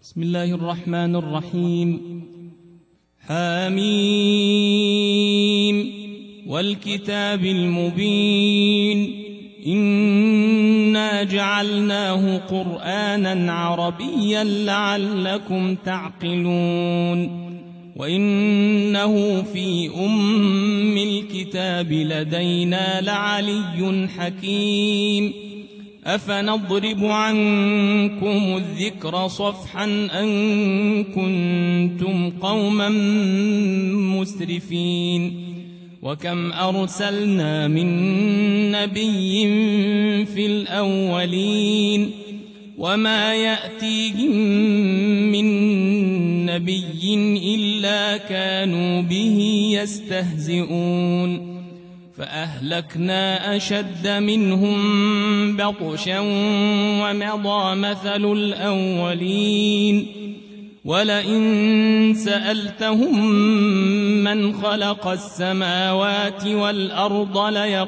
بسم الله الرحمن الرحيم. حميم والكتاب المبين إنا جعلناه قرآنا عربيا لعلكم تعقلون وإنه في أم الكتاب لدينا لعلي حكيم أفنضرب عنكم الذكر صفحا أن كنتم قوما مسرفين وكم أرسلنا من نبي في الأولين وما يأتيهم من نبي إلا كانوا به يستهزئون فأهلكنا أشد منهم بطشا ومضى مثل الأولين ولئن سألتهم من خلق السماوات والأرض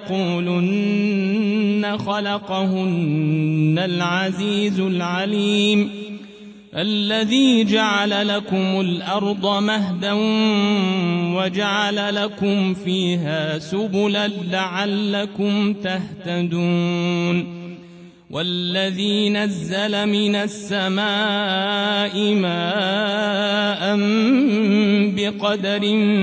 ليقولن خلقهن العزيز العليم الذي جعل لكم الأرض مهدا وجعل لكم فيها سبلا لعلكم تهتدون والذي نزل من السماء ماء بقدر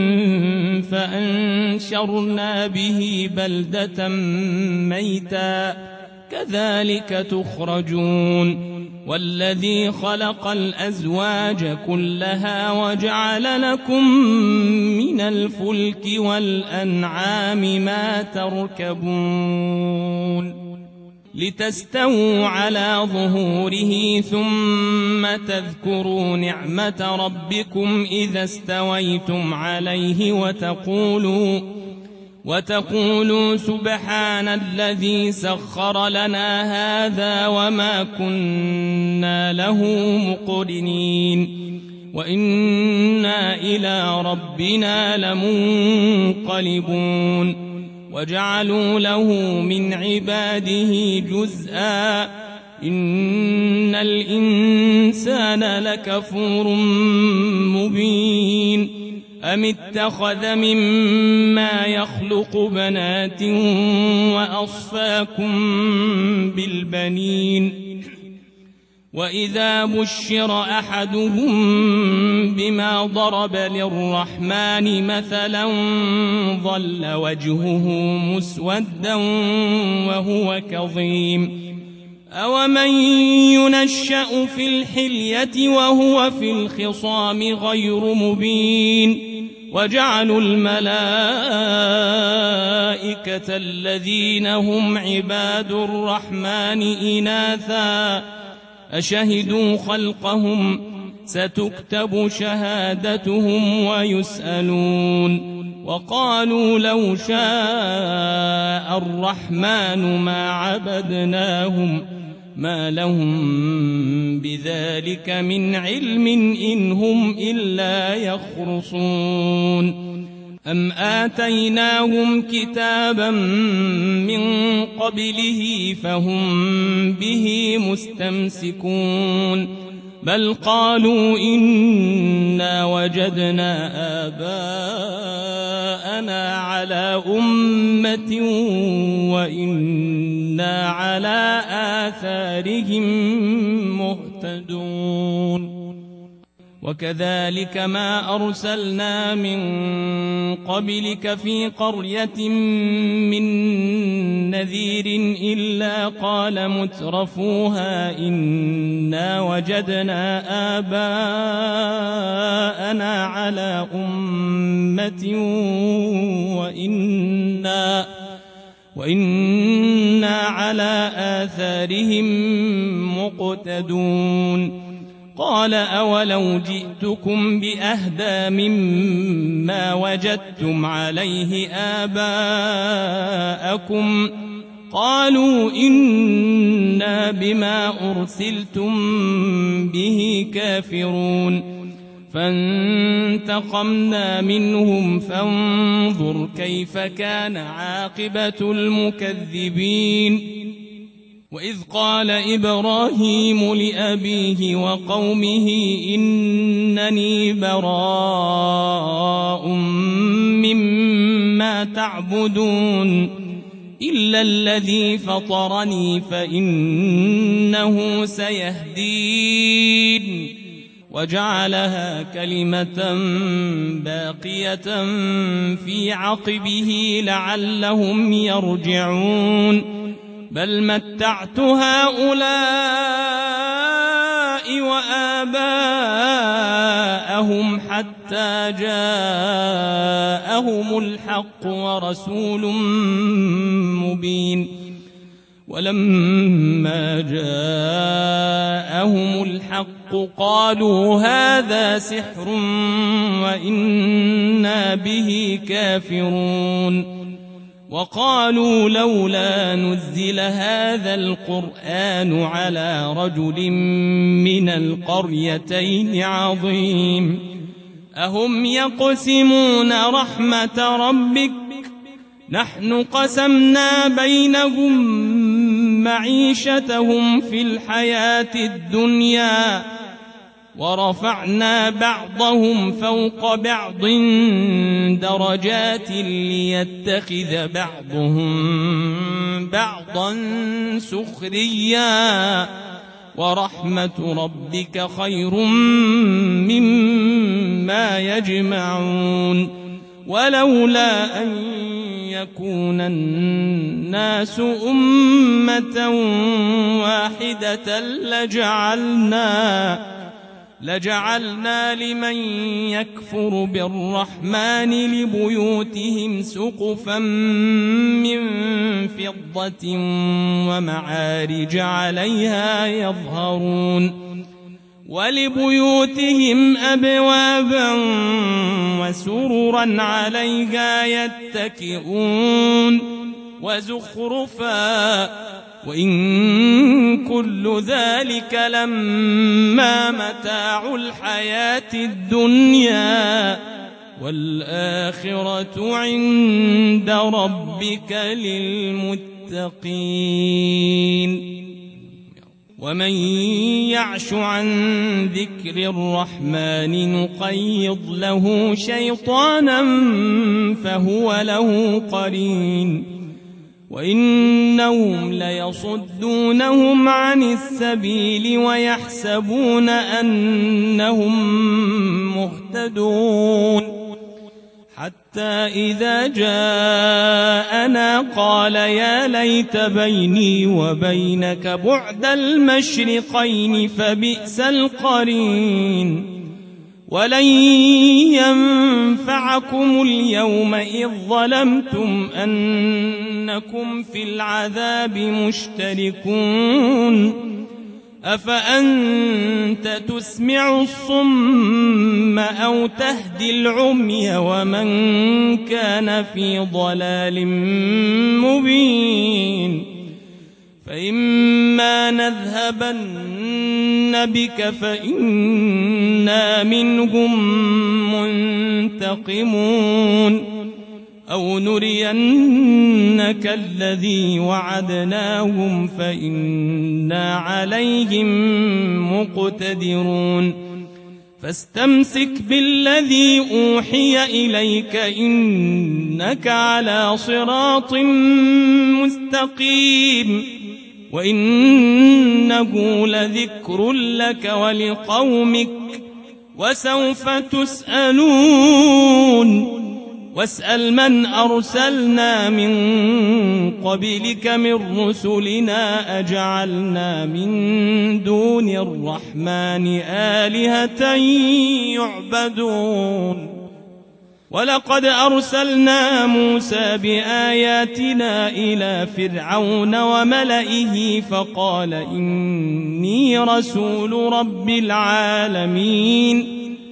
فأنشرنا به بلدة ميتا كذلك تخرجون والذي خلق الأزواج كلها وجعل لكم من الفلك والأنعام ما تركبون لتستووا على ظهوره ثم تذكروا نعمة ربكم إذا استويتم عليه وتقولوا سبحان الذي سخر لنا هذا وما كنا له مقرنين وإنا إلى ربنا لمنقلبون وجعلوا له من عباده جزءا إن الإنسان لكفور مبين أم اتخذ مما يخلق بنات وأصفاكم بالبنين وإذا بشر أحدهم بما ضرب للرحمن مثلا ظل وجهه مسودا وهو كظيم أومن ينشأ في الحلية وهو في الخصام غير مبين وجعلوا الملائكة الذين هم عباد الرحمن إناثا أشهدوا خلقهم ستكتب شهادتهم ويسألون وقالوا لو شاء الرحمن ما عبدناهم ما لهم بذلك من علم إن هم إلا يخرصون أم آتيناهم كتابا من قبله فهم به مستمسكون بل قالوا إنا وجدنا آباءنا على أمة وإنا على آثارهم مهتدون وكذلك ما أرسلنا من قبلك في قرية من نذير إلا قال مترفوها إنا وجدنا آباءنا على أمة وإنا على آثارهم مقتدون قال أولو جئتكم بأهدى مما وجدتم عليه آباءكم قالوا إنا بما أرسلتم به كافرون فانتقمنا منهم فانظر كيف كان عاقبة المكذبين وإذ قال إبراهيم لأبيه وقومه إنني براء مما تعبدون إلا الذي فطرني فإنه سيهدين وجعلها كلمة باقية في عقبه لعلهم يرجعون بل متعت هؤلاء وآباءهم حتى جاءهم الحق ورسول مبين ولما جاءهم الحق قالوا هذا سحر وإنا به كافرون وقالوا لولا نزل هذا القرآن على رجل من القريتين عظيم أهم يقسمون رحمة ربك نحن قسمنا بينهم معيشتهم في الحياة الدنيا ورفعنا بعضهم فوق بعض درجات ليتخذ بعضهم بعضا سخريا ورحمة ربك خير مما يجمعون ولولا أن يكون الناس أمة واحدة لجعلنا لمن يكفر بالرحمن لبيوتهم سقفا من فضة ومعارج عليها يظهرون ولبيوتهم أبوابا وسررا عليها يتكئون وزخرفا وإن كل ذلك لما متاع الحياة الدنيا والآخرة عند ربك للمتقين ومن يعش عن ذكر الرحمن نقيض له شيطانا فهو له قرين وإنهم ليصدونهم عن السبيل ويحسبون أنهم مهتدون حتى إذا جاءنا قال يا ليت بيني وبينك بعد المشرقين فبئس القرين ولن ينفعكم اليوم إذ ظلمتم أنكم في العذاب مشتركون أفأنت تسمع الصم أو تهدي العمي ومن كان في ضلال مبين فإما نذهبن بك فإنا منهم منتقمون أو نرينك الذي وعدناهم فإنا عليهم مقتدرون فاستمسك بالذي أوحي إليك إنك على صراط مستقيم وإنه لذكر لك ولقومك وسوف تسألون واسأل من أرسلنا من قبلك من رسلنا أجعلنا من دون الرحمن آلهة يعبدون ولقد أرسلنا موسى بآياتنا إلى فرعون وملئه فقال إني رسول رب العالمين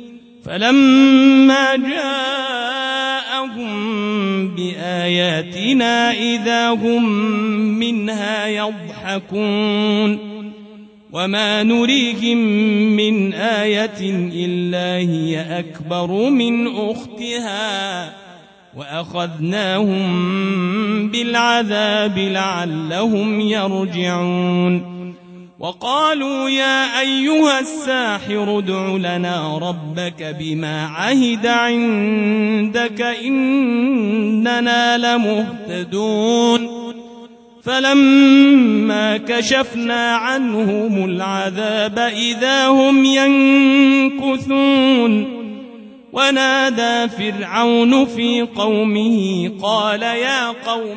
فلما جاءهم بآياتنا إذا هم منها يضحكون وما نريهم من آية إلا هي أكبر من أختها وأخذناهم بالعذاب لعلهم يرجعون وقالوا يا أيها الساحر ادع لنا ربك بما عهد عندك إننا لمهتدون فلما كشفنا عنهم العذاب إذا هم ينكثون ونادى فرعون في قومه قال يا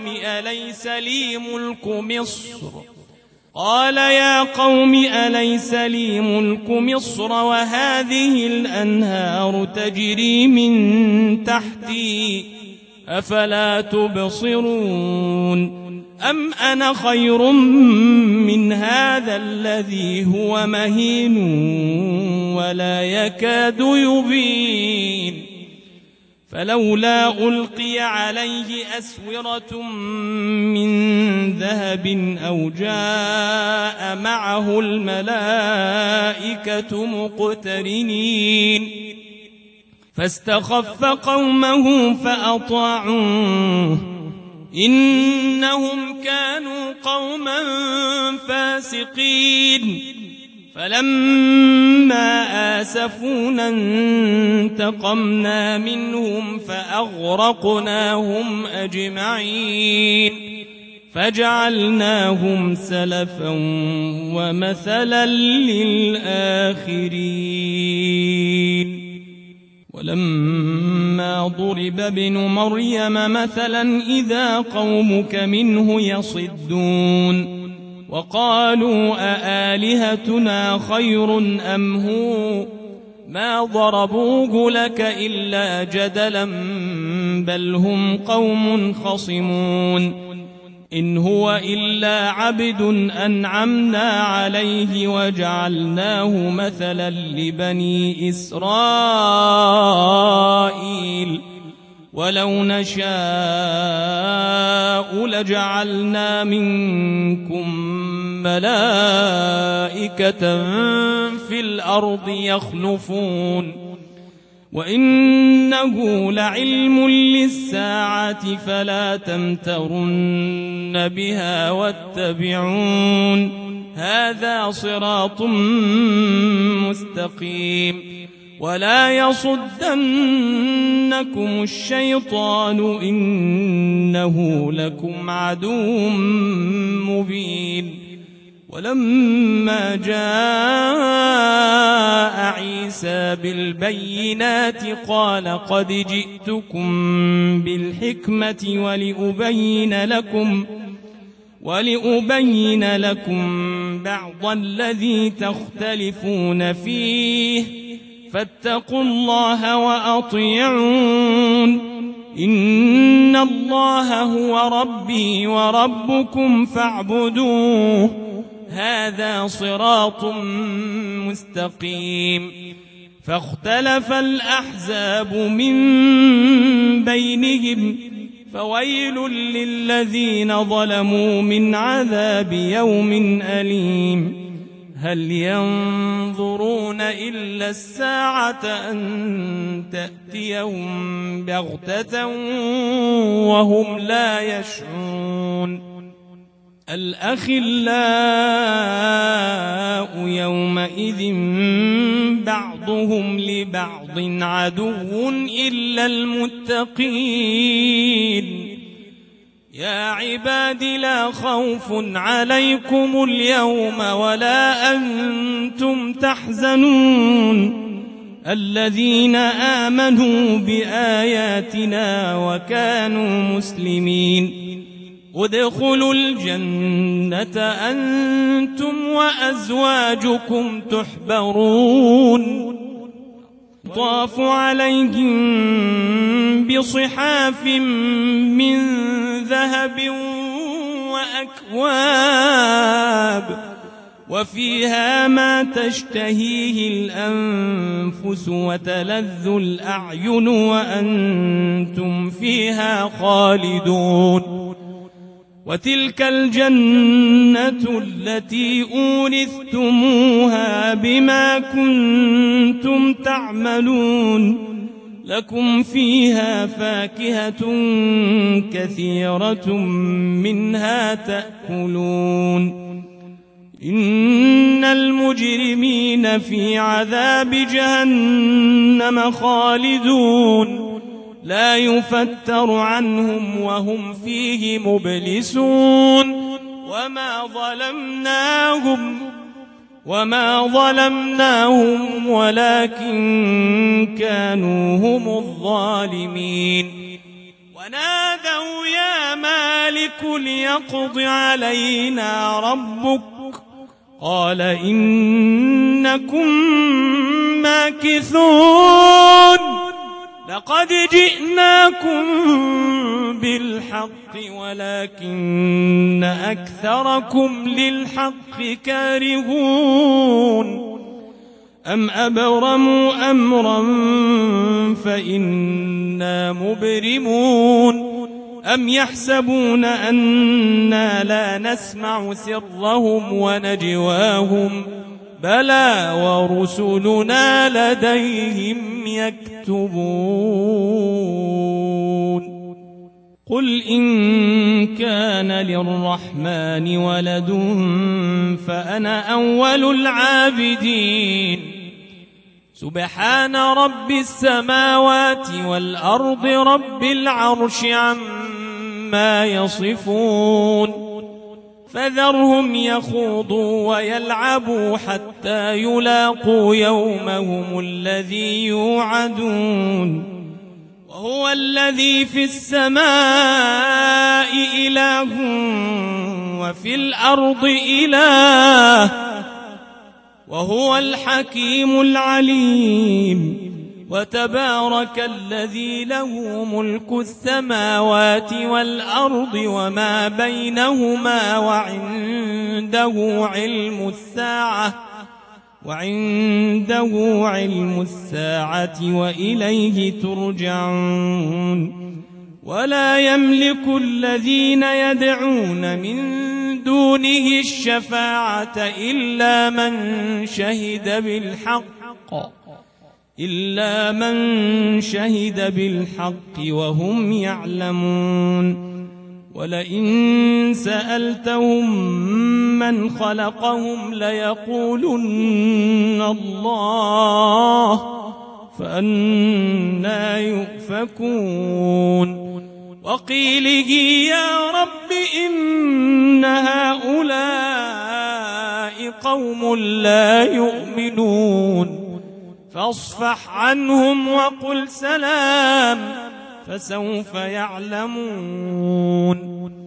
قوم أليس لي ملك مصر وهذه الأنهار تجري من تحتي أفلا تبصرون أم أنا خير من هذا الذي هو مهين ولا يكاد يبين فلولا ألقي عليه أسورة من ذهب أو جاء معه الملائكة مقترنين فاستخف قومه فأطاعوه إنهم كانوا قوما فاسقين فلما آسفونا انتقمنا منهم فأغرقناهم أجمعين فجعلناهم سلفا ومثلا للآخرين ولما ضرب ابن مريم مثلا إذا قومك منه يصدون وقالوا أآلهتنا خير أم هو ما ضربوه لك إلا جدلا بل هم قوم خصمون إن هو إلا عبد أنعمنا عليه وجعلناه مثلا لبني إسرائيل ولو نشاء لجعلنا منكم ملائكة في الأرض يخلفون وإنه لعلم للساعة فلا تمترن بها واتبعون هذا صراط مستقيم ولا يصدنكم الشيطان إنه لكم عدو مبين ولما جاء عيسى بالبينات قال قد جئتكم بالحكمة ولأبين لكم بعض الذي تختلفون فيه فاتقوا الله وأطيعون إن الله هو ربي وربكم فاعبدوه هذا صراط مستقيم فاختلف الأحزاب من بينهم فويل للذين ظلموا من عذاب يوم أليم هل ينظرون إلا الساعة أن تأتيهم بغتة وهم لا يشعرون الأخلاء يومئذ بعضهم لبعض عدو إلا المتقين يا عباد لا خوف عليكم اليوم ولا أنتم تحزنون الذين آمنوا بآياتنا وكانوا مسلمين ادخلوا الجنة أنتم وأزواجكم تحبرون طاف عليهم بصحاف من ذهب وأكواب وفيها ما تشتهيه الأنفس وتلذ الأعين وأنتم فيها خالدون وتلك الجنة التي أورثتموها بما كنتم تعملون لكم فيها فاكهة كثيرة منها تأكلون إن المجرمين في عذاب جهنم خالدون لا يفتر عنهم وهم فيه مبلسون وما ظلمناهم ولكن كانوا هم الظالمين ونادوا يا مالك ليقض علينا ربك قال إنكم ماكثون لقد جئناكم بالحق ولكن أكثركم للحق كارهون أم أبرموا أمرا فإنا مبرمون أم يحسبون أنا لا نسمع سرهم ونجواهم بلى ورسلنا لديهم يكتبون قل إن كان للرحمن ولد فأنا أول العابدين سبحان رب السماوات والأرض رب العرش عما يصفون فذرهم يخوضوا ويلعبوا حتى يلاقوا يومهم الذي يوعدون وهو الذي في السماء إله وفي الأرض إله وهو الحكيم العليم وتبارك الذي له ملك السماوات والأرض وما بينهما وعنده علم الساعة وإليه ترجعون ولا يملك الذين يدعون من دونه الشفاعة إلا من شهد بالحق وهم يعلمون ولئن سألتهم من خلقهم ليقولن الله فأنى يؤفكون وقيله يا رب إن هؤلاء قوم لا يؤمنون فاصفح عنهم وقل سلام فسوف يعلمون